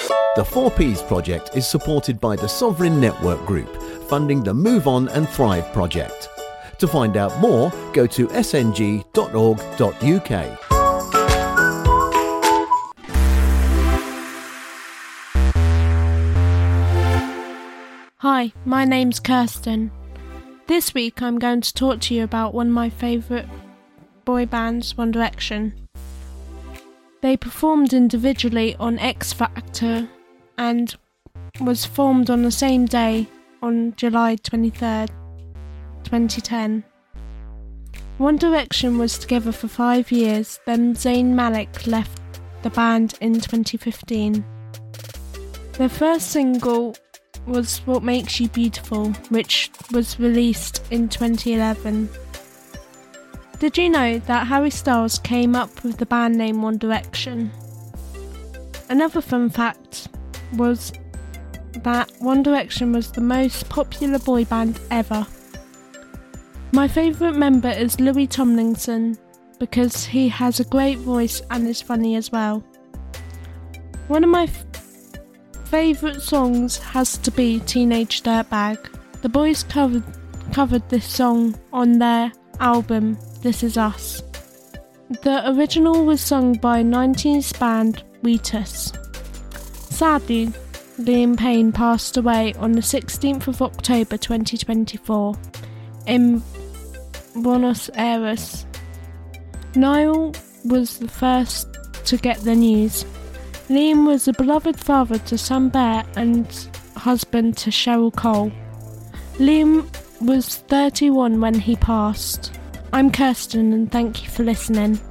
The 4Ps project is supported by the Sovereign Network Group, funding the Move On and Thrive project. To find out more, go to sng.org.uk. Hi, my name's Kirsten. This week I'm going to talk to you about one of my favourite boy bands, One Direction. They performed individually on X Factor and was formed on the same day on July 23rd, 2010. One Direction was together for 5 years, then Zayn Malik left the band in 2015. Their first single was What Makes You Beautiful, which was released in 2011. Did you know that Harry Styles came up with the band name One Direction? Another fun fact was that One Direction was the most popular boy band ever. My favourite member is Louis Tomlinson because he has a great voice and is funny as well. One of my favourite songs has to be Teenage Dirtbag. The boys covered this song on their album This Is Us. The original was sung by 90s band Wheatus. Sadly, Liam Payne passed away on the 16th of October 2024 in Buenos Aires. Niall was the first to get the news. Liam was a beloved father to Sam Bear and husband to Cheryl Cole. Liam was 31 when he passed. I'm Kirsten and thank you for listening.